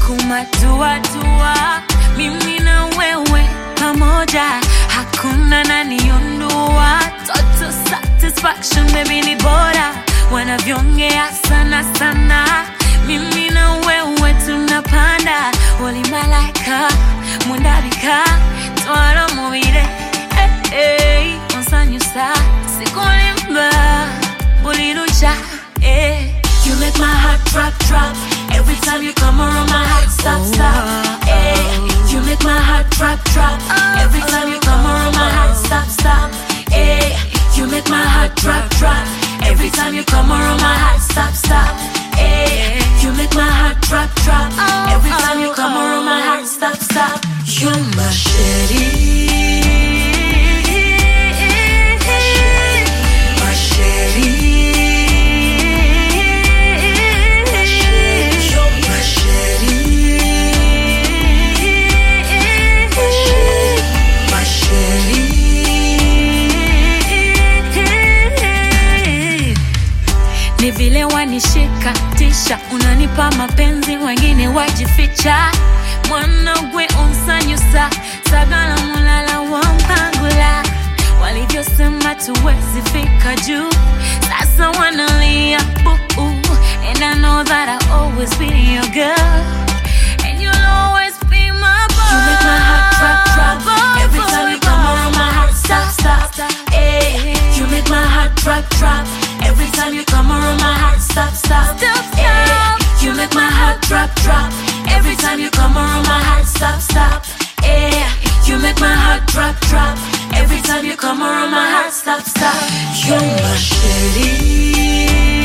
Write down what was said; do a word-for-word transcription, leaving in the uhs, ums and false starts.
kumatua tua, mimi na wewe pamoja, hakuna naniondoa. Total satisfaction baby ni bora, wanavyongea sana sana, mimi na wewe tunapanda. Wali malaika mwandabika twara muire, eh eh onsanyusa sikulimba bulirucha, eh. You make my heart drop drop every time you come around, my heart stop stop, eh. You make my heart drop drop every time you come around, my heart stop stop, eh. You make my heart drop drop every time you come around, my heart stop stop, eh. You make my heart drop drop every time you come around, my heart stop stop. You're my shady, my shady. Ni vile wanishika tisha, unanipa mapenzi wengine wajificha. Mwana gwe unsanyusa, sagala mulala wampangula. Walivyosema tuwezi fika juu, sasa wanalia boo. And I know that I'll always be your girl, and you'll always be my boy. You make my heart drop drop every time you come around, my heart stop stop, eh. You make my heart drop drop every time you come around, my heart stop stop, stop, stop. Eh. You make my heart drop drop every time you come around, my heart stop stop, eh. You make my heart drop drop every time you come around, my heart stop stop. You're my shady.